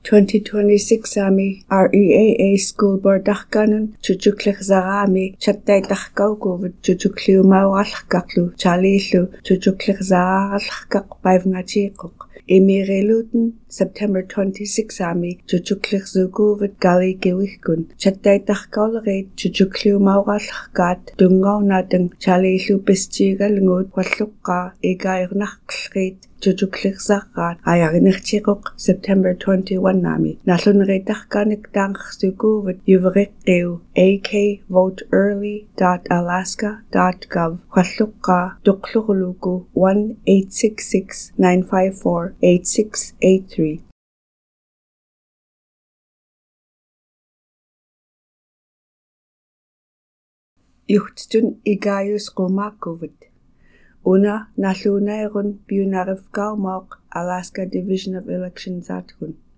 2026 Sami REAA School Board Darkanan Chuchuklexarami Chattai Darkaukuvat Chuchukliumauarlakaklu Charlielu Chuchuklexararlakak Paivngatiqoq Imiriluten September 26 Sami Chuchuklexukuvat Gali Kiwihkun Chattai Darkaulerit Chuchukliumauarlakkat Dungaunatang Charlielu Pistigalngut Wallukka Igairnaqlrit Chuchuklexarrat Ayarinertiqoq September 21 Nami Nalluneritarkanik Darksukuvat Yuveriqiu akvoteearly.alaska.gov Wallukka Duqluruluku 1-866-954-8683 Yuhtstun Igayus Qumakuvat Una Nallunairun Bunarifgaumoq Alaska Division of Elections Atkun